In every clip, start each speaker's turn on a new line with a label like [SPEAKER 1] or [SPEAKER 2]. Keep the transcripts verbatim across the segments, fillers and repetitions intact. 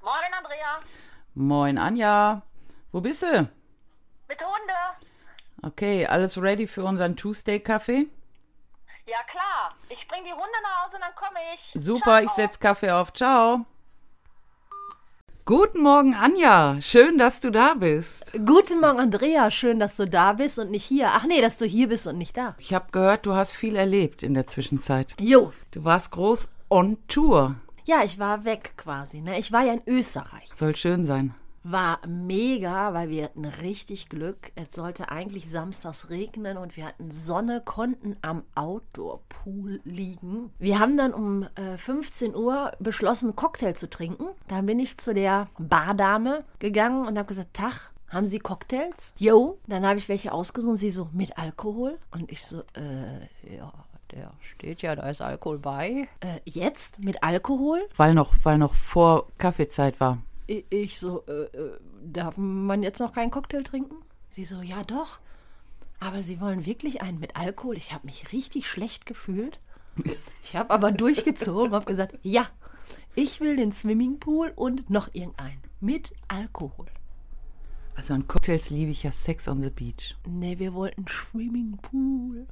[SPEAKER 1] Moin, Andrea.
[SPEAKER 2] Moin, Anja. Wo bist du?
[SPEAKER 1] Mit Hunde.
[SPEAKER 2] Okay, alles ready für unseren Tuesday-Kaffee?
[SPEAKER 1] Ja, klar. Ich bring die Hunde nach Hause und dann komme ich.
[SPEAKER 2] Super,
[SPEAKER 1] Ciao.
[SPEAKER 2] ich setz Kaffee auf. Ciao. Guten Morgen, Anja. Schön, dass du da bist.
[SPEAKER 3] Guten Morgen, Andrea. Schön, dass du da bist und nicht hier. Ach nee, dass du hier bist und nicht da.
[SPEAKER 2] Ich habe gehört, du hast viel erlebt in der Zwischenzeit.
[SPEAKER 3] Jo.
[SPEAKER 2] Du warst groß on Tour.
[SPEAKER 3] Ja, ich war weg quasi. Ne? Ich war ja in Österreich.
[SPEAKER 2] Soll schön sein.
[SPEAKER 3] War mega, weil wir hatten richtig Glück. Es sollte eigentlich samstags regnen und wir hatten Sonne, konnten am Outdoor-Pool liegen. Wir haben dann um äh, fünfzehn Uhr beschlossen, einen Cocktail zu trinken. Da bin ich zu der Bardame gegangen und habe gesagt, Tag, haben Sie Cocktails? Jo. Dann habe ich welche ausgesucht. Sie so, mit Alkohol? Und ich so, äh, ja. Der steht ja, da ist Alkohol bei. Äh, jetzt? Mit Alkohol?
[SPEAKER 2] Weil noch, weil noch vor Kaffeezeit war.
[SPEAKER 3] Ich, ich so, äh, äh, darf man jetzt noch keinen Cocktail trinken? Sie so, ja doch. Aber Sie wollen wirklich einen mit Alkohol? Ich habe mich richtig schlecht gefühlt. Ich habe aber durchgezogen und habe gesagt, ja, ich will den Swimmingpool und noch irgendeinen mit Alkohol.
[SPEAKER 2] Also an Cocktails liebe ich ja Sex on the Beach.
[SPEAKER 3] Nee, wir wollten Swimmingpool.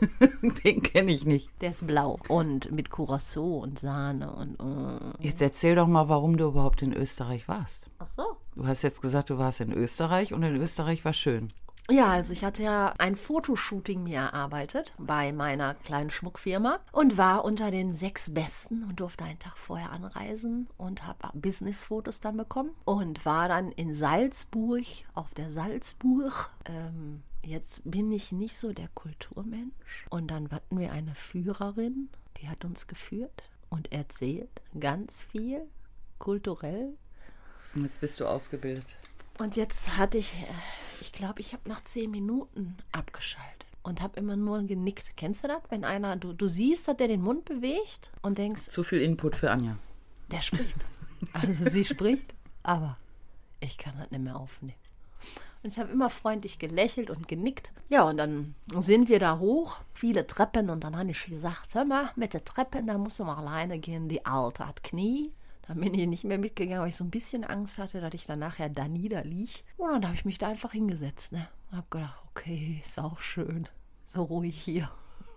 [SPEAKER 2] Den kenne ich nicht.
[SPEAKER 3] Der ist blau und mit Curacao und Sahne und... Uh.
[SPEAKER 2] Jetzt erzähl doch mal, warum du überhaupt in Österreich warst.
[SPEAKER 3] Ach so.
[SPEAKER 2] Du hast jetzt gesagt, du warst in Österreich und in Österreich war schön.
[SPEAKER 3] Ja, also ich hatte ja ein Fotoshooting mir erarbeitet bei meiner kleinen Schmuckfirma und war unter den sechs Besten und durfte einen Tag vorher anreisen und habe Business-Fotos dann bekommen und war dann in Salzburg, auf der Salzburg. Ähm, jetzt bin ich nicht so der Kulturmensch und dann hatten wir eine Führerin, die hat uns geführt und erzählt ganz viel, kulturell.
[SPEAKER 2] Und jetzt bist du ausgebildet.
[SPEAKER 3] Und jetzt hatte ich, ich glaube, ich habe nach zehn Minuten abgeschaltet und habe immer nur genickt. Kennst du das? Wenn einer, du, du siehst, dass der den Mund bewegt und denkst,
[SPEAKER 2] Zu viel Input für Anja.
[SPEAKER 3] der spricht. Also sie spricht, aber ich kann das nicht mehr aufnehmen. Und ich habe immer freundlich gelächelt und genickt. Ja, und dann sind wir da hoch, viele Treppen und dann habe ich gesagt, hör mal, mit der Treppen, da musst du mal alleine gehen, die Alte hat Knie. Dann bin ich nicht mehr mitgegangen, weil ich so ein bisschen Angst hatte, dass ich dann nachher da niederliege. Und dann habe ich mich da einfach hingesetzt. Ne? Und habe gedacht, okay, ist auch schön. So ruhig hier.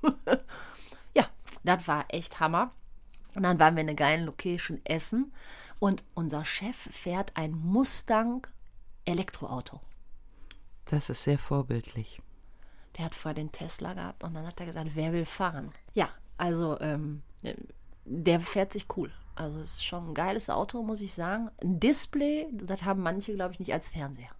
[SPEAKER 3] Ja, das war echt Hammer. Und dann waren wir in einer geilen Location essen. Und unser Chef fährt ein Mustang Elektroauto.
[SPEAKER 2] Das ist sehr vorbildlich.
[SPEAKER 3] Der hat vorher den Tesla gehabt und dann hat er gesagt, wer will fahren? Ja, also ähm, der fährt sich cool. Also es ist schon ein geiles Auto, muss ich sagen. Ein Display, das haben manche, glaube ich, nicht als Fernseher.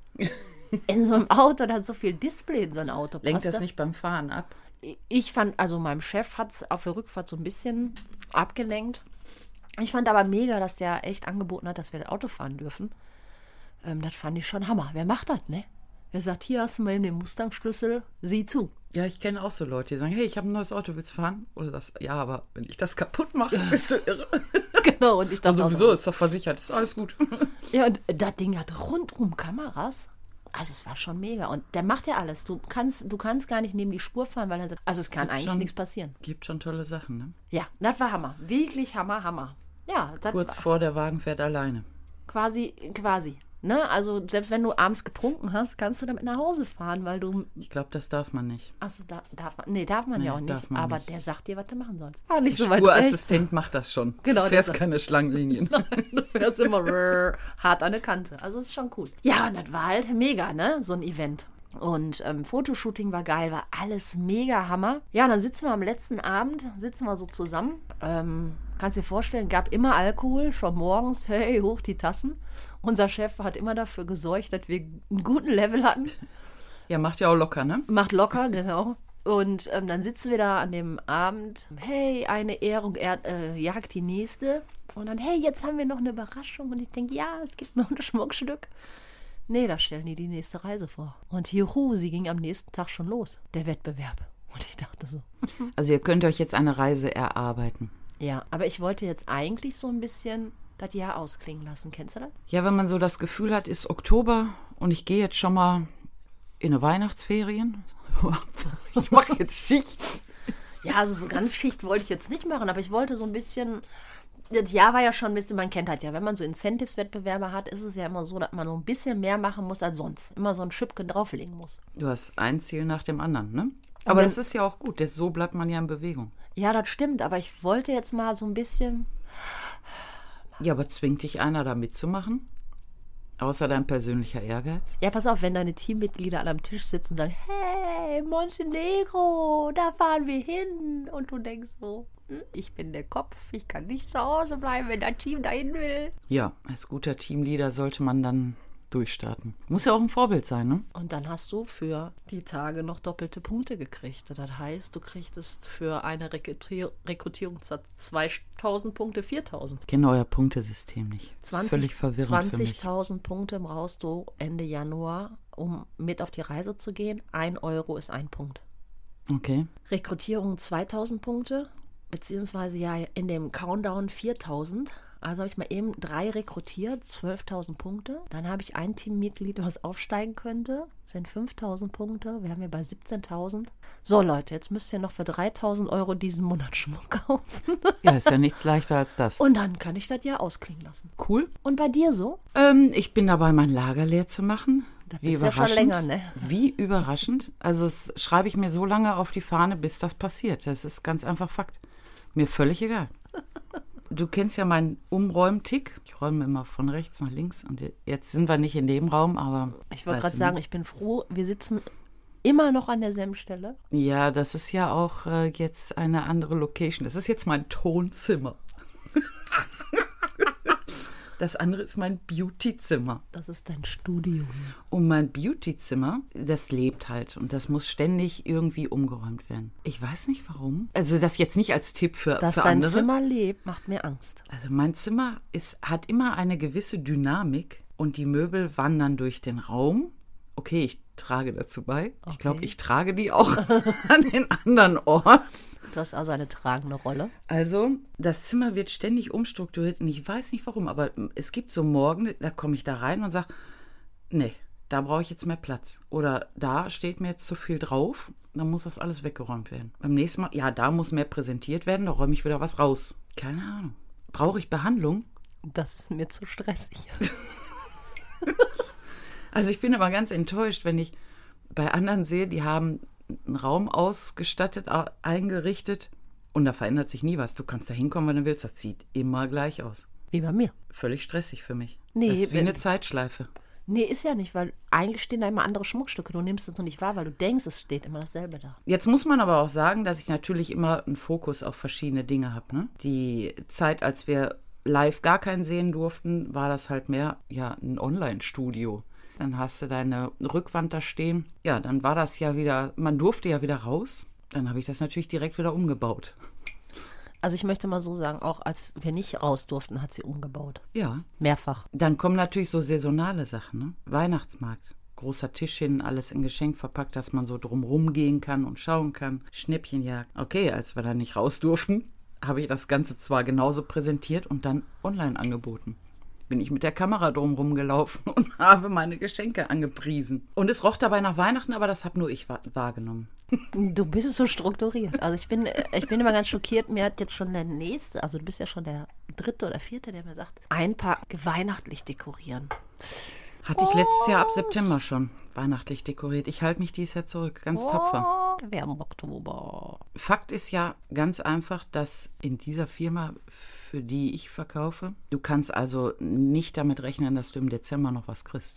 [SPEAKER 3] In so einem Auto, da hat so viel Display in so ein Auto.
[SPEAKER 2] Lenkt
[SPEAKER 3] Passt
[SPEAKER 2] das nicht beim Fahren ab?
[SPEAKER 3] Ich fand, also meinem Chef hat es auf der Rückfahrt so ein bisschen abgelenkt. Ich fand aber mega, dass der echt angeboten hat, dass wir das Auto fahren dürfen. Ähm, das fand ich schon Hammer. Wer macht das, ne? Wer sagt, hier hast du mal eben den Mustang-Schlüssel, sieh zu.
[SPEAKER 2] Ja, ich kenne auch so Leute, die sagen, hey, ich habe ein neues Auto, willst du fahren? Oder das, ja, aber wenn ich das kaputt mache, bist du irre.
[SPEAKER 3] Genau, und ich dachte
[SPEAKER 2] Also, sowieso ist doch versichert, ist alles gut.
[SPEAKER 3] Ja, und das Ding hat rundum Kameras. Also es war schon mega. Und der macht ja alles. Du kannst, du kannst gar nicht neben die Spur fahren, weil er sagt, also es kann
[SPEAKER 2] Gibt
[SPEAKER 3] eigentlich
[SPEAKER 2] schon-
[SPEAKER 3] nichts passieren.
[SPEAKER 2] Gibt schon tolle Sachen, ne?
[SPEAKER 3] Ja, das war Hammer. Wirklich Hammer, Hammer. Ja, das
[SPEAKER 2] Kurz
[SPEAKER 3] war
[SPEAKER 2] vor, der Wagen fährt alleine.
[SPEAKER 3] quasi, quasi. Ne? Also selbst wenn du abends getrunken hast, kannst du damit nach Hause fahren, weil du...
[SPEAKER 2] Ich glaube, das darf man nicht.
[SPEAKER 3] Achso, da, darf man... Nee, darf man
[SPEAKER 2] Nee,
[SPEAKER 3] ja auch nicht.
[SPEAKER 2] darf man
[SPEAKER 3] Aber
[SPEAKER 2] nicht.
[SPEAKER 3] der sagt dir, was du machen sollst. War nicht so weit weg.
[SPEAKER 2] Spurassistent macht das schon.
[SPEAKER 3] Genau,
[SPEAKER 2] Du fährst
[SPEAKER 3] das-
[SPEAKER 2] keine Schlangenlinien.
[SPEAKER 3] Du fährst immer rrr, hart an der Kante. Also ist schon cool. Ja, und das war halt mega, ne? So ein Event. Und ähm, Fotoshooting war geil, war alles mega Hammer. Ja, und dann sitzen wir am letzten Abend, sitzen wir so zusammen. Ähm, kannst dir vorstellen, gab immer Alkohol, schon morgens, hey, hoch die Tassen. Unser Chef hat immer dafür gesorgt, dass wir einen guten Level hatten.
[SPEAKER 2] Ja, macht ja auch locker, ne?
[SPEAKER 3] Macht locker, genau. Und ähm, dann sitzen wir da an dem Abend, hey, eine Ehrung er, äh, jagt die nächste. Und dann, hey, jetzt haben wir noch eine Überraschung. Und ich denke, ja, es gibt noch ein Schmuckstück. Nee, da stellen die die nächste Reise vor. Und juhu, sie ging am nächsten Tag schon los, der Wettbewerb. Und ich dachte so.
[SPEAKER 2] Also ihr könnt euch jetzt eine Reise erarbeiten.
[SPEAKER 3] Ja, aber ich wollte jetzt eigentlich so ein bisschen das Jahr ausklingen lassen. Kennst du das?
[SPEAKER 2] Ja, wenn man so das Gefühl hat, ist Oktober und ich gehe jetzt schon mal in eine Weihnachtsferien. Ich mache jetzt Schicht.
[SPEAKER 3] Ja, also so ganz Schicht wollte ich jetzt nicht machen, aber ich wollte so ein bisschen Das Jahr war ja schon ein bisschen, man kennt halt ja, wenn man so Incentives-Wettbewerbe hat, ist es ja immer so, dass man noch ein bisschen mehr machen muss als sonst. Immer so ein Schüppchen drauflegen muss.
[SPEAKER 2] Du hast ein Ziel nach dem anderen, ne? Aber
[SPEAKER 3] dann,
[SPEAKER 2] das ist ja auch gut, das, so bleibt man ja in Bewegung.
[SPEAKER 3] Ja, das stimmt, aber ich wollte jetzt mal so ein bisschen...
[SPEAKER 2] Ja, aber zwingt dich einer da mitzumachen? Außer dein persönlicher Ehrgeiz?
[SPEAKER 3] Ja, pass auf, wenn deine Teammitglieder alle am Tisch sitzen und sagen, hey, Montenegro, da fahren wir hin. Und du denkst so, hm, ich bin der Kopf, ich kann nicht zu Hause bleiben, wenn dein Team dahin will.
[SPEAKER 2] Ja, als guter Teamleader sollte man dann durchstarten. Muss ja auch ein Vorbild sein, ne?
[SPEAKER 3] Und dann hast du für die Tage noch doppelte Punkte gekriegt. Das heißt, du kriegtest für eine Rekrutier- Rekrutierung statt zweitausend Punkte viertausend.
[SPEAKER 2] Ich kenne euer Punktesystem nicht.
[SPEAKER 3] zwanzig,
[SPEAKER 2] Völlig verwirrend
[SPEAKER 3] zwanzigtausend Punkte brauchst du Ende Januar, um mit auf die Reise zu gehen. Ein Euro ist ein Punkt.
[SPEAKER 2] Okay.
[SPEAKER 3] Rekrutierung zweitausend Punkte, beziehungsweise ja in dem Countdown viertausend. Also habe ich mal eben drei rekrutiert, zwölftausend Punkte. Dann habe ich ein Teammitglied, was aufsteigen könnte. Das sind fünftausend Punkte. Wir haben ja bei siebzehntausend. So Leute, jetzt müsst ihr noch für dreitausend Euro diesen Monat Schmuck kaufen.
[SPEAKER 2] Ja, ist ja nichts leichter als das.
[SPEAKER 3] Und dann kann ich das ja ausklingen lassen.
[SPEAKER 2] Cool.
[SPEAKER 3] Und bei dir so?
[SPEAKER 2] Ähm, ich bin dabei, mein Lager leer zu machen.
[SPEAKER 3] Das
[SPEAKER 2] Wie
[SPEAKER 3] ist ja schon länger, ne?
[SPEAKER 2] Wie überraschend. Also das schreibe ich mir so lange auf die Fahne, bis das passiert. Das ist ganz einfach Fakt. Mir völlig egal. Du kennst ja meinen Umräumtick. Ich räume immer von rechts nach links. Und jetzt sind wir nicht in dem Raum, aber...
[SPEAKER 3] Ich wollte gerade sagen, ich bin froh, wir sitzen immer noch an derselben Stelle.
[SPEAKER 2] Ja, das ist ja auch äh, jetzt eine andere Location. Das ist jetzt mein Tonzimmer. Das andere ist mein Beautyzimmer.
[SPEAKER 3] Das ist dein Studio.
[SPEAKER 2] Und mein Beautyzimmer, das lebt halt. Und das muss ständig irgendwie umgeräumt werden. Ich weiß nicht warum. Also das jetzt nicht als Tipp für,
[SPEAKER 3] Dass
[SPEAKER 2] für
[SPEAKER 3] dein
[SPEAKER 2] andere.
[SPEAKER 3] Zimmer lebt, macht mir Angst.
[SPEAKER 2] Also mein Zimmer ist, hat immer eine gewisse Dynamik. Und die Möbel wandern durch den Raum. Okay, ich trage dazu bei.
[SPEAKER 3] Okay.
[SPEAKER 2] Ich glaube, ich trage die auch an den anderen Ort.
[SPEAKER 3] Du hast also eine tragende Rolle.
[SPEAKER 2] Also, das Zimmer wird ständig umstrukturiert und ich weiß nicht warum, aber es gibt so Morgen, da komme ich da rein und sage, nee, da brauche ich jetzt mehr Platz. Oder da steht mir jetzt zu viel drauf, dann muss das alles weggeräumt werden. Beim nächsten Mal, ja, da muss mehr präsentiert werden, da räume ich wieder was raus. Keine Ahnung. Brauche ich Behandlung?
[SPEAKER 3] Das ist mir zu stressig.
[SPEAKER 2] Also ich bin aber ganz enttäuscht, wenn ich bei anderen sehe, die haben einen Raum ausgestattet, eingerichtet und da verändert sich nie was. Du kannst da hinkommen, wenn du willst. Das sieht immer gleich aus.
[SPEAKER 3] Wie bei mir.
[SPEAKER 2] Völlig stressig für mich.
[SPEAKER 3] Nee,
[SPEAKER 2] das ist wie
[SPEAKER 3] wenn-
[SPEAKER 2] eine Zeitschleife.
[SPEAKER 3] Nee, ist ja nicht, weil eigentlich stehen da immer andere Schmuckstücke. Du nimmst es noch nicht wahr, weil du denkst, es steht immer dasselbe da.
[SPEAKER 2] Jetzt muss man aber auch sagen, dass ich natürlich immer einen Fokus auf verschiedene Dinge habe. Ne? Die Zeit, als wir live gar keinen sehen durften, war das halt mehr ja ein Online-Studio. Dann hast du deine Rückwand da stehen. Ja, dann war das ja wieder, man durfte ja wieder raus. Dann habe ich das natürlich direkt wieder umgebaut.
[SPEAKER 3] Also ich möchte mal so sagen, auch als wir nicht raus durften, hat sie umgebaut.
[SPEAKER 2] Ja.
[SPEAKER 3] Mehrfach.
[SPEAKER 2] Dann kommen natürlich so saisonale Sachen, ne? Weihnachtsmarkt. Großer Tisch hin, alles in Geschenk verpackt, dass man so drumrum gehen kann und schauen kann. Schnäppchenjagd. Okay, als wir da nicht raus durften, habe ich das Ganze zwar genauso präsentiert und dann online angeboten. Bin ich mit der Kamera drumrum gelaufen und habe meine Geschenke angepriesen. Und es roch dabei nach Weihnachten, aber das habe nur ich wa- wahrgenommen.
[SPEAKER 3] Du bist so strukturiert. Also ich bin, ich bin immer ganz schockiert. Mir hat jetzt schon der Nächste, also du bist ja schon der Dritte oder Vierte, der mir sagt, ein paar weihnachtlich dekorieren.
[SPEAKER 2] Hatte ich letztes Jahr ab September schon weihnachtlich dekoriert. Ich halte mich dieses Jahr zurück, ganz tapfer.
[SPEAKER 3] Wir haben Oktober.
[SPEAKER 2] Fakt ist ja ganz einfach, dass in dieser Firma, für die ich verkaufe, du kannst also nicht damit rechnen, dass du im Dezember noch was kriegst.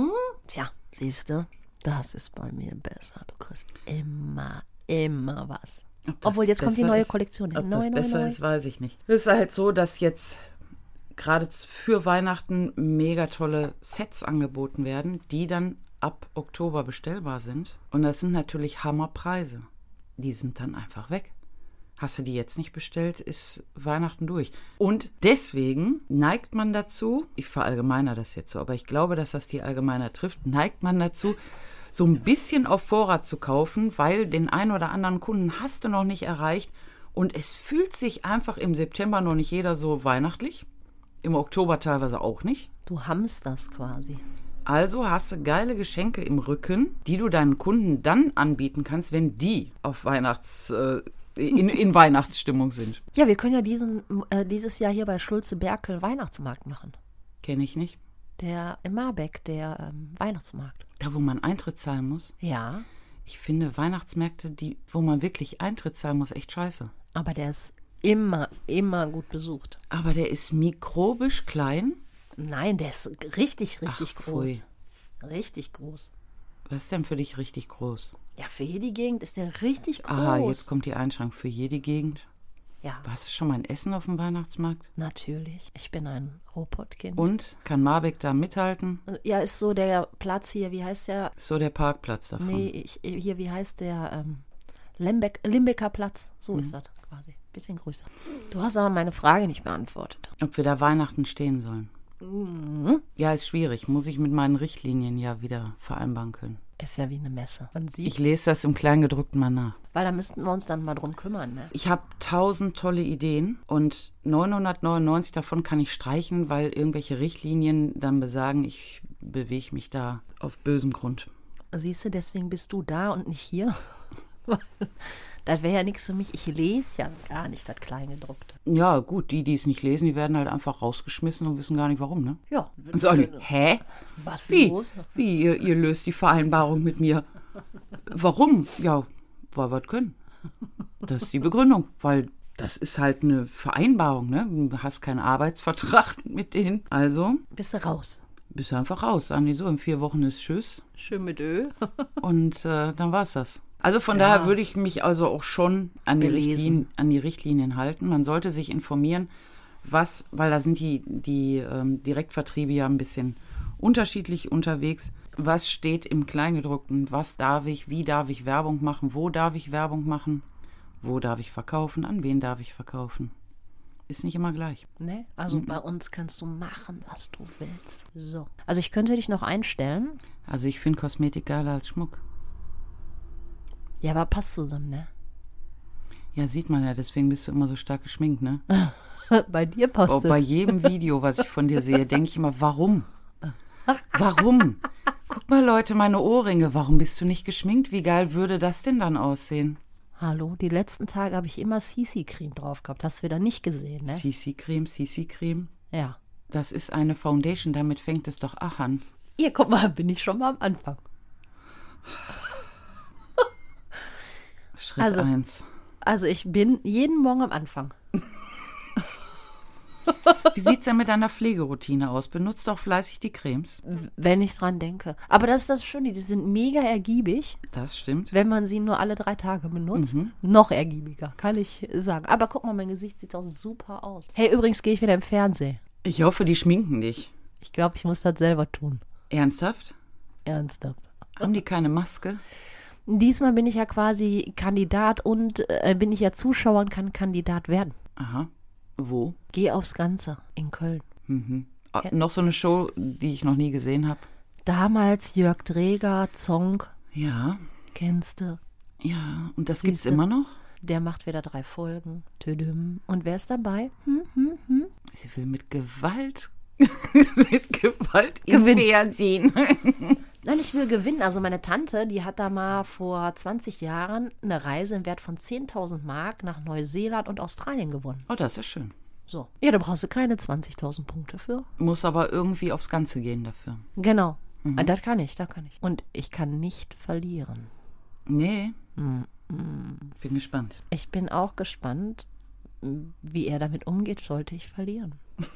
[SPEAKER 3] Tja, siehst du, das ist bei mir besser. Du kriegst immer, immer was.
[SPEAKER 2] Ob das
[SPEAKER 3] Obwohl, jetzt kommt die
[SPEAKER 2] besser
[SPEAKER 3] neue
[SPEAKER 2] ist,
[SPEAKER 3] Kollektion.
[SPEAKER 2] Ob
[SPEAKER 3] Neu,
[SPEAKER 2] das
[SPEAKER 3] neu,
[SPEAKER 2] besser
[SPEAKER 3] neu.
[SPEAKER 2] ist, weiß ich nicht. Es ist halt so, dass jetzt gerade für Weihnachten mega tolle Sets angeboten werden, die dann ab Oktober bestellbar sind. Und das sind natürlich Hammerpreise. Die sind dann einfach weg. Hast du die jetzt nicht bestellt, ist Weihnachten durch. Und deswegen neigt man dazu, ich verallgemeiner das jetzt so, aber ich glaube, dass das die Allgemeiner trifft, neigt man dazu, so ein bisschen auf Vorrat zu kaufen, weil den einen oder anderen Kunden hast du noch nicht erreicht. Und es fühlt sich einfach im September noch nicht jeder so weihnachtlich. Im Oktober teilweise auch nicht.
[SPEAKER 3] Du hamsterst quasi.
[SPEAKER 2] Also hast du geile Geschenke im Rücken, die du deinen Kunden dann anbieten kannst, wenn die auf Weihnachtsgeld in, in Weihnachtsstimmung sind.
[SPEAKER 3] Ja, wir können ja diesen, äh, dieses Jahr hier bei Schulze-Berkel Weihnachtsmarkt machen.
[SPEAKER 2] Kenne ich nicht.
[SPEAKER 3] Der in Marbeck, der ähm, Weihnachtsmarkt.
[SPEAKER 2] Da, wo man Eintritt zahlen muss.
[SPEAKER 3] Ja,
[SPEAKER 2] Ich finde Weihnachtsmärkte, die, wo man wirklich Eintritt zahlen muss, echt scheiße.
[SPEAKER 3] aber der ist immer, immer gut besucht.
[SPEAKER 2] Aber der ist mikrobisch klein.
[SPEAKER 3] Nein, der ist richtig, richtig
[SPEAKER 2] Ach,
[SPEAKER 3] groß. Richtig groß.
[SPEAKER 2] Was ist denn für dich richtig groß?
[SPEAKER 3] Ja, für hier die Gegend ist der richtig groß.
[SPEAKER 2] Aha, jetzt kommt die Einschränkung für jede Gegend.
[SPEAKER 3] Ja,
[SPEAKER 2] Warst du schon mal ein Essen auf dem Weihnachtsmarkt?
[SPEAKER 3] natürlich. Ich bin ein Robotkind.
[SPEAKER 2] Und? Kann Marbeck da mithalten?
[SPEAKER 3] Ja, ist so der Platz hier, wie heißt der?
[SPEAKER 2] Ist so der Parkplatz davon.
[SPEAKER 3] Nee, ich, hier, wie heißt der? Ähm, Lembeck, Limbecker Platz. So
[SPEAKER 2] Mhm.
[SPEAKER 3] ist das quasi. Bisschen größer. Du hast aber meine Frage nicht beantwortet.
[SPEAKER 2] Ob wir da Weihnachten stehen sollen?
[SPEAKER 3] Mhm.
[SPEAKER 2] Ja, ist schwierig. Muss ich mit meinen Richtlinien ja wieder vereinbaren können.
[SPEAKER 3] Ist ja wie eine Messe. Man sieht.
[SPEAKER 2] Ich lese das im Kleingedruckten mal nach.
[SPEAKER 3] Weil da müssten wir uns dann mal drum kümmern, ne?
[SPEAKER 2] Ich habe tausend tolle Ideen und neunhundertneunundneunzig davon kann ich streichen, weil irgendwelche Richtlinien dann besagen, ich bewege mich da auf bösem Grund.
[SPEAKER 3] Siehst du, deswegen bist du da und nicht hier. Das wäre ja nichts für mich. Ich lese ja gar nicht das Kleingedruckte.
[SPEAKER 2] Ja, gut, die, die es nicht lesen, die werden halt einfach rausgeschmissen und wissen gar nicht warum, ne?
[SPEAKER 3] Ja.
[SPEAKER 2] Und sagen, hä?
[SPEAKER 3] Was
[SPEAKER 2] Wie?
[SPEAKER 3] los?
[SPEAKER 2] Wie, ihr, ihr löst die Vereinbarung mit mir? Warum? Ja, weil wir es können. Das ist die Begründung, weil das ist halt eine Vereinbarung, ne? Du hast keinen Arbeitsvertrag mit denen. Also
[SPEAKER 3] Bist du raus?
[SPEAKER 2] bist du einfach raus. Sagen die so, in vier Wochen ist Tschüss.
[SPEAKER 3] Schön mit Öl.
[SPEAKER 2] Und äh, dann war's das. Also von daher würde ich mich also auch schon an die,
[SPEAKER 3] Belesen.
[SPEAKER 2] Richtlinien, an die Richtlinien halten. Man sollte sich informieren, was, weil da sind die, die ähm, Direktvertriebe ja ein bisschen unterschiedlich unterwegs. Was steht im Kleingedruckten? Was darf ich? Wie darf ich Werbung machen? Wo darf ich Werbung machen? Wo darf ich verkaufen? An wen darf ich verkaufen? Ist nicht immer gleich.
[SPEAKER 3] Ne? Also bei uns kannst du machen, was du willst. So. Also ich könnte dich noch einstellen.
[SPEAKER 2] Also ich finde Kosmetik geiler als Schmuck.
[SPEAKER 3] Ja, aber passt zusammen, ne?
[SPEAKER 2] Ja, sieht man ja, deswegen bist du immer so stark geschminkt, ne?
[SPEAKER 3] Bei dir passt
[SPEAKER 2] Oh, bei jedem Video, was ich von dir sehe, denke ich immer, warum? Warum? Guck mal, Leute, meine Ohrringe, warum bist du nicht geschminkt? Wie geil würde das denn dann aussehen?
[SPEAKER 3] Hallo, die letzten Tage habe ich immer C C-Creme drauf gehabt. Hast du wieder nicht gesehen, ne?
[SPEAKER 2] C C-Creme, C C-Creme.
[SPEAKER 3] Ja.
[SPEAKER 2] Das ist eine Foundation, damit fängt es doch auch an.
[SPEAKER 3] Hier, guck mal, bin ich schon mal am Anfang.
[SPEAKER 2] Schritt
[SPEAKER 3] Also-
[SPEAKER 2] eins.
[SPEAKER 3] Also ich bin jeden Morgen am Anfang.
[SPEAKER 2] Wie sieht es denn mit deiner Pflegeroutine aus? Benutzt doch fleißig die Cremes.
[SPEAKER 3] Wenn ich dran denke. Aber das ist das Schöne, die sind mega ergiebig,
[SPEAKER 2] Das stimmt.
[SPEAKER 3] wenn man sie nur alle drei Tage benutzt. Noch ergiebiger, kann ich sagen. Aber guck mal, mein Gesicht sieht doch super aus. Hey, übrigens gehe ich wieder im Fernsehen.
[SPEAKER 2] Ich hoffe, die schminken dich.
[SPEAKER 3] Ich glaube, ich muss das selber tun.
[SPEAKER 2] Ernsthaft?
[SPEAKER 3] Ernsthaft.
[SPEAKER 2] Haben die keine Maske?
[SPEAKER 3] Diesmal bin ich ja quasi Kandidat und äh, bin ich ja Zuschauer und kann Kandidat werden.
[SPEAKER 2] Aha. Wo?
[SPEAKER 3] Geh aufs Ganze in Köln.
[SPEAKER 2] Mhm. Ah, noch so eine Show, die ich noch nie gesehen habe.
[SPEAKER 3] Damals Jörg Dreger, Zonk,
[SPEAKER 2] Ja,
[SPEAKER 3] kennst du?
[SPEAKER 2] ja. Und das gibt's
[SPEAKER 3] Siehste.
[SPEAKER 2] immer noch?
[SPEAKER 3] Der macht wieder drei Folgen. Tüdüm. Und wer ist dabei? Hm, hm, hm.
[SPEAKER 2] Sie will mit Gewalt, mit Gewalt im
[SPEAKER 3] Gewinnen.
[SPEAKER 2] Fernsehen.
[SPEAKER 3] Nein, ich will gewinnen. Also meine Tante, die hat da mal vor zwanzig Jahren eine Reise im Wert von zehntausend Mark nach Neuseeland und Australien gewonnen.
[SPEAKER 2] Oh, das ist schön.
[SPEAKER 3] So. Ja, da brauchst du keine zwanzigtausend Punkte für.
[SPEAKER 2] Muss aber irgendwie aufs Ganze gehen dafür.
[SPEAKER 3] Genau. Ah, das kann ich, das kann ich. Und ich kann nicht verlieren.
[SPEAKER 2] Nee. Bin gespannt.
[SPEAKER 3] Ich bin auch gespannt, wie er damit umgeht, sollte ich verlieren.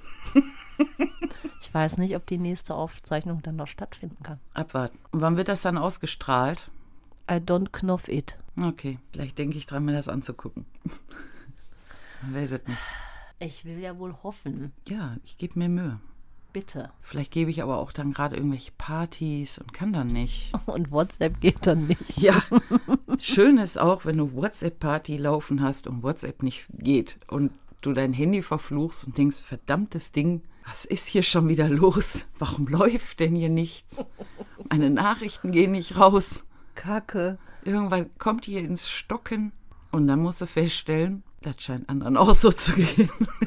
[SPEAKER 3] Ich weiß nicht, ob die nächste Aufzeichnung dann noch stattfinden kann.
[SPEAKER 2] Abwarten. Und wann wird das dann ausgestrahlt?
[SPEAKER 3] I don't knoff it.
[SPEAKER 2] Okay, vielleicht denke ich dran, mir das anzugucken. Man weiß es nicht.
[SPEAKER 3] Ich will ja wohl hoffen.
[SPEAKER 2] Ja, ich gebe mir Mühe.
[SPEAKER 3] Bitte.
[SPEAKER 2] Vielleicht gebe ich aber auch dann gerade irgendwelche Partys und kann dann nicht.
[SPEAKER 3] Und WhatsApp geht dann nicht.
[SPEAKER 2] Ja, schön ist auch, wenn du WhatsApp-Party laufen hast und WhatsApp nicht geht und du dein Handy verfluchst und denkst, verdammtes Ding, was ist hier schon wieder los? Warum läuft denn hier nichts? Meine Nachrichten gehen nicht raus.
[SPEAKER 3] Kacke.
[SPEAKER 2] Irgendwann kommt hier ins Stocken und dann musst du feststellen, das scheint anderen auch so zu gehen.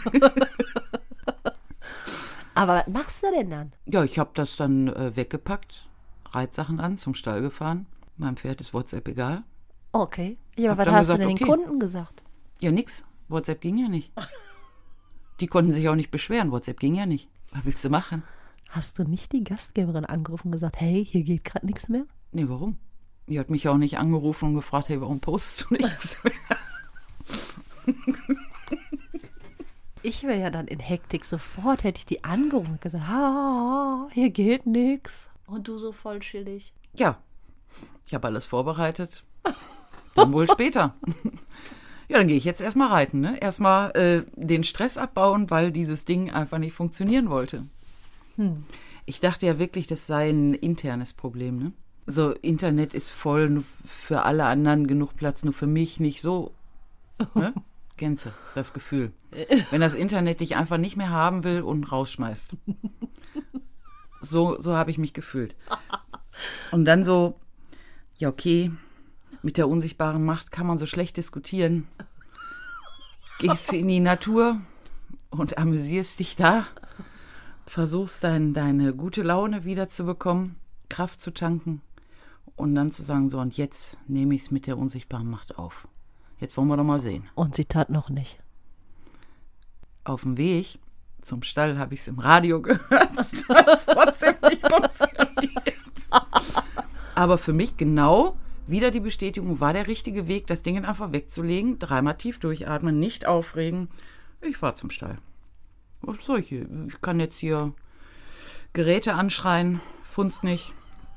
[SPEAKER 3] Aber was machst du denn dann?
[SPEAKER 2] Ja, ich habe das dann äh, weggepackt, Reitsachen an, zum Stall gefahren. Meinem Pferd ist WhatsApp egal.
[SPEAKER 3] Okay. Ja, aber
[SPEAKER 2] Hab
[SPEAKER 3] was
[SPEAKER 2] dann
[SPEAKER 3] hast
[SPEAKER 2] gesagt,
[SPEAKER 3] du denn
[SPEAKER 2] okay.
[SPEAKER 3] den Kunden gesagt?
[SPEAKER 2] Ja, nix. WhatsApp ging ja nicht. Die konnten sich auch nicht beschweren. WhatsApp ging ja nicht. Was willst du machen?
[SPEAKER 3] Hast du nicht die Gastgeberin angerufen und gesagt, hey, hier geht gerade nichts mehr?
[SPEAKER 2] Nee, warum? Die hat mich auch nicht angerufen und gefragt, hey, warum postest du nichts mehr?
[SPEAKER 3] Ich wäre ja dann in Hektik. Sofort hätte ich die angerufen und gesagt, ha, hier geht nichts. Und du so voll chillig.
[SPEAKER 2] Ja, ich habe alles vorbereitet. Dann wohl später. Ja, dann gehe ich jetzt erstmal reiten. Ne? Erstmal äh, den Stress abbauen, weil dieses Ding einfach nicht funktionieren wollte. Hm. Ich dachte ja wirklich, das sei ein internes Problem. Ne? So, Internet ist voll, nur für alle anderen genug Platz, nur für mich nicht so. Ne? Kennst du das Gefühl? Wenn das Internet dich einfach nicht mehr haben will und rausschmeißt. So, so habe ich mich gefühlt. Und dann so, ja okay, mit der unsichtbaren Macht kann man so schlecht diskutieren. Gehst in die Natur und amüsierst dich da. Versuchst dein, deine gute Laune wiederzubekommen, Kraft zu tanken und dann zu sagen, so und jetzt nehme ich es mit der unsichtbaren Macht auf. Jetzt wollen wir doch mal sehen.
[SPEAKER 3] Und sie tat noch nicht.
[SPEAKER 2] Auf dem Weg zum Stall habe ich es im Radio gehört. Das hat trotzdem nicht funktioniert. Aber für mich genau wieder die Bestätigung, war der richtige Weg, das Ding einfach wegzulegen, dreimal tief durchatmen, nicht aufregen. Ich fahr zum Stall. Was soll ich hier? Ich kann jetzt hier Geräte anschreien, funzt nicht.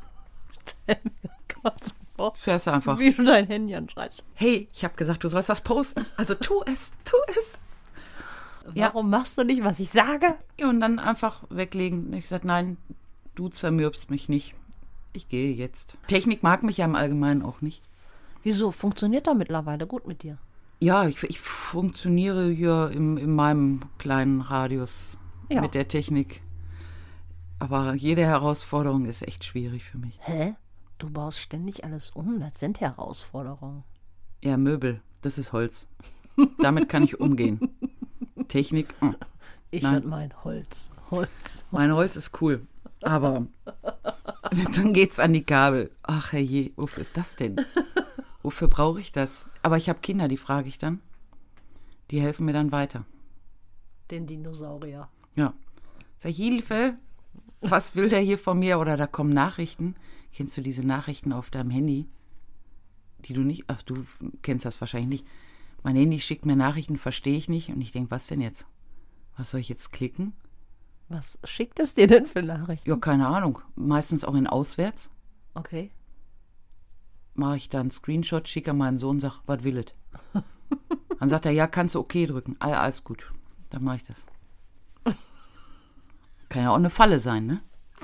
[SPEAKER 3] Gott,
[SPEAKER 2] fährst du einfach.
[SPEAKER 3] Wie du dein Handy anschreist.
[SPEAKER 2] Hey, ich habe gesagt, du sollst das posten. Also tu es, tu es.
[SPEAKER 3] Warum ja. machst du nicht, was ich sage?
[SPEAKER 2] Ja, und dann einfach weglegen. Ich gesagt, nein, du zermürbst mich nicht. Ich gehe jetzt. Technik mag mich ja im Allgemeinen auch nicht.
[SPEAKER 3] Wieso? Funktioniert da mittlerweile gut mit dir?
[SPEAKER 2] Ja, ich, ich funktioniere hier im, in meinem kleinen Radius ja. mit der Technik. Aber jede Herausforderung ist echt schwierig für mich.
[SPEAKER 3] Hä? Du baust ständig alles um. Das sind Herausforderungen.
[SPEAKER 2] Ja, Möbel. Das ist Holz. Damit kann ich umgehen. Technik. Oh.
[SPEAKER 3] Ich und mein Holz. Holz. Holz.
[SPEAKER 2] Mein Holz ist cool. Aber dann geht's an die Kabel. Ach herrje, wofür ist das denn? Wofür brauche ich das? Aber ich habe Kinder, die frage ich dann. Die helfen mir dann weiter.
[SPEAKER 3] Den Dinosaurier.
[SPEAKER 2] Ja. Sag ich, Hilfe, was will der hier von mir? Oder da kommen Nachrichten. Kennst du diese Nachrichten auf deinem Handy? Die du nicht, ach, du kennst das wahrscheinlich nicht. Mein Handy schickt mir Nachrichten, verstehe ich nicht. Und ich denke, was denn jetzt? Was soll ich jetzt klicken?
[SPEAKER 3] Was schickt es dir denn für Nachrichten?
[SPEAKER 2] Ja, keine Ahnung. Meistens auch in Auswärts.
[SPEAKER 3] Okay.
[SPEAKER 2] Mache ich dann einen Screenshot, schicke meinen Sohn und sage, was will it? Dann sagt er, ja, kannst du okay drücken. Ah, ja, alles gut. Dann mache ich das. Kann ja auch eine Falle sein, ne?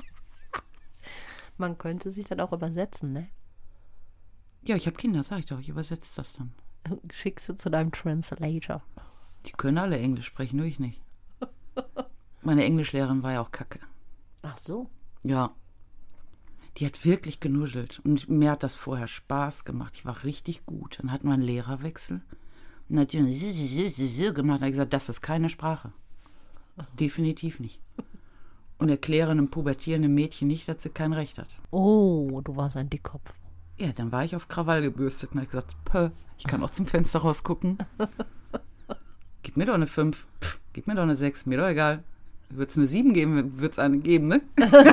[SPEAKER 3] Man könnte sich dann auch übersetzen, ne?
[SPEAKER 2] Ja, ich habe Kinder, sag ich doch. Ich übersetze das dann.
[SPEAKER 3] Schickst du zu deinem Translator.
[SPEAKER 2] Die können alle Englisch sprechen, nur ich nicht. Meine Englischlehrerin war ja auch kacke.
[SPEAKER 3] Ach so?
[SPEAKER 2] Ja. Die hat wirklich genuschelt. Und mir hat das vorher Spaß gemacht. Ich war richtig gut. Dann hatten wir einen Lehrerwechsel. Und dann hat die gemacht. Und hat gesagt, das ist keine Sprache. Definitiv nicht. Und erkläre einem pubertierenden Mädchen nicht, dass sie kein Recht hat.
[SPEAKER 3] Oh, du warst ein Dickkopf.
[SPEAKER 2] Ja, dann war ich auf Krawall gebürstet und habe gesagt, Pö, ich kann auch zum Fenster rausgucken. Gib mir doch eine fünf. Pff, gib mir doch eine sechs. Mir doch egal. Wird es eine sieben geben, wird es eine geben, ne?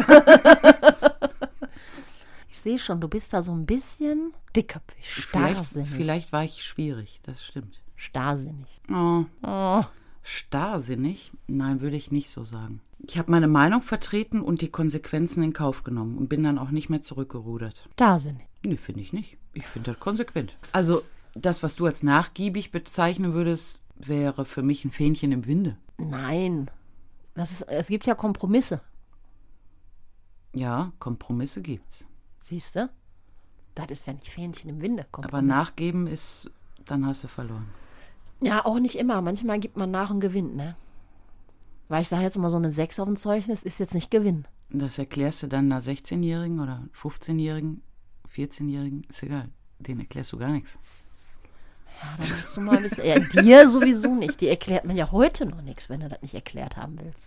[SPEAKER 3] Ich sehe schon, du bist da so ein bisschen dickköpfig, starrsinnig.
[SPEAKER 2] Vielleicht, vielleicht war ich schwierig, das stimmt.
[SPEAKER 3] Starrsinnig.
[SPEAKER 2] Oh.
[SPEAKER 3] Oh.
[SPEAKER 2] Starrsinnig? Nein, würde ich nicht so sagen. Ich habe meine Meinung vertreten und die Konsequenzen in Kauf genommen und bin dann auch nicht mehr zurückgerudert.
[SPEAKER 3] Starrsinnig?
[SPEAKER 2] Nee, finde ich nicht. Ich finde das konsequent. Also, das, was du als nachgiebig bezeichnen würdest, wäre für mich ein Fähnchen im Winde.
[SPEAKER 3] Nein. Das ist, es gibt ja Kompromisse.
[SPEAKER 2] Ja, Kompromisse gibt's.
[SPEAKER 3] Siehst du? Das ist ja nicht Fähnchen im Winde.
[SPEAKER 2] Aber nachgeben ist, dann hast du verloren.
[SPEAKER 3] Ja, auch nicht immer. Manchmal gibt man nach und gewinnt, ne? Weil ich sage jetzt immer, so eine sechs auf dem Zeugnis ist jetzt nicht Gewinn.
[SPEAKER 2] Das erklärst du dann einer sechzehnjährigen oder fünfzehnjährigen, vierzehnjährigen, ist egal. Denen erklärst du gar nichts.
[SPEAKER 3] Ja, da musst du mal ein bisschen. Ja, dir sowieso nicht. Die erklärt man ja heute noch nichts, wenn du das nicht erklärt haben willst.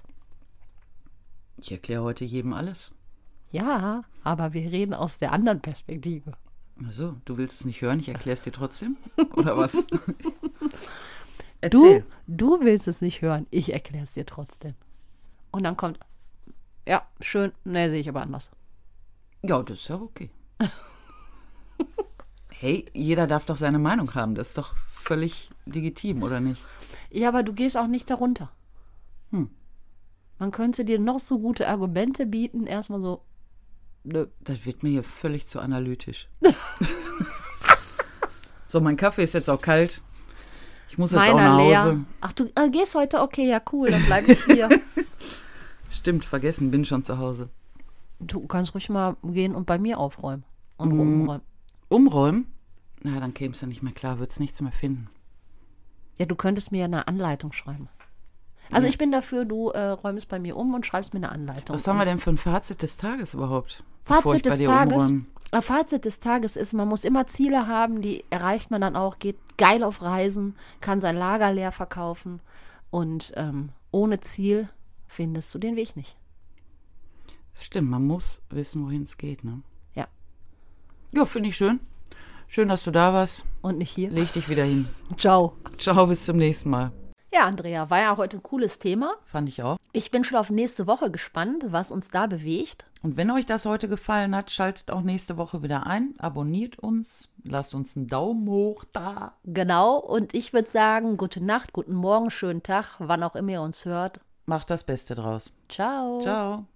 [SPEAKER 2] Ich erkläre heute jedem alles.
[SPEAKER 3] Ja, aber wir reden aus der anderen Perspektive.
[SPEAKER 2] Ach so, du willst es nicht hören, ich erkläre es dir trotzdem? Oder was?
[SPEAKER 3] Du,
[SPEAKER 2] Erzähl.
[SPEAKER 3] du willst es nicht hören, ich erkläre es dir trotzdem. Und dann kommt, ja, schön, ne, sehe ich aber anders.
[SPEAKER 2] Ja, das ist ja okay. Hey, jeder darf doch seine Meinung haben. Das ist doch völlig legitim, oder nicht?
[SPEAKER 3] Ja, aber du gehst auch nicht darunter.
[SPEAKER 2] Hm.
[SPEAKER 3] Man könnte dir noch so gute Argumente bieten, erstmal so, nö.
[SPEAKER 2] Das wird mir hier völlig zu analytisch. So, mein Kaffee ist jetzt auch kalt. Ich muss jetzt auch
[SPEAKER 3] Meiner
[SPEAKER 2] nach
[SPEAKER 3] leer.
[SPEAKER 2] Hause.
[SPEAKER 3] Ach, du äh, gehst heute? Okay, ja, cool, dann bleibe ich hier.
[SPEAKER 2] Stimmt, vergessen, bin schon zu Hause.
[SPEAKER 3] Du kannst ruhig mal gehen und bei mir aufräumen und
[SPEAKER 2] Mm.
[SPEAKER 3] umräumen.
[SPEAKER 2] Umräumen? Na, dann käme es ja nicht mehr klar, würdest nichts mehr finden.
[SPEAKER 3] Ja, du könntest mir eine Anleitung schreiben. Also ich bin dafür, du äh, räumst bei mir um und schreibst mir eine Anleitung.
[SPEAKER 2] Was haben wir denn für ein Fazit des Tages überhaupt? bevor ich
[SPEAKER 3] Fazit
[SPEAKER 2] bei
[SPEAKER 3] des
[SPEAKER 2] dir
[SPEAKER 3] Tages,
[SPEAKER 2] umräume?
[SPEAKER 3] äh, Fazit des Tages ist, man muss immer Ziele haben, die erreicht man dann auch, geht geil auf Reisen, kann sein Lager leer verkaufen und ähm, ohne Ziel findest du den Weg nicht.
[SPEAKER 2] Stimmt, man muss wissen, wohin es geht, ne?
[SPEAKER 3] Ja.
[SPEAKER 2] Ja, finde ich schön. Schön, dass du da warst.
[SPEAKER 3] Und nicht hier.
[SPEAKER 2] Leg dich wieder hin.
[SPEAKER 3] Ciao.
[SPEAKER 2] Ciao, bis zum nächsten Mal.
[SPEAKER 3] Ja, Andrea, war ja heute ein cooles Thema.
[SPEAKER 2] Fand ich auch.
[SPEAKER 3] Ich bin schon auf nächste Woche gespannt, was uns da bewegt.
[SPEAKER 2] Und wenn euch das heute gefallen hat, schaltet auch nächste Woche wieder ein. Abonniert uns. Lasst uns einen Daumen hoch da.
[SPEAKER 3] Genau, und ich würde sagen, gute Nacht, guten Morgen, schönen Tag, wann auch immer ihr uns hört.
[SPEAKER 2] Macht das Beste draus.
[SPEAKER 3] Ciao.
[SPEAKER 2] Ciao.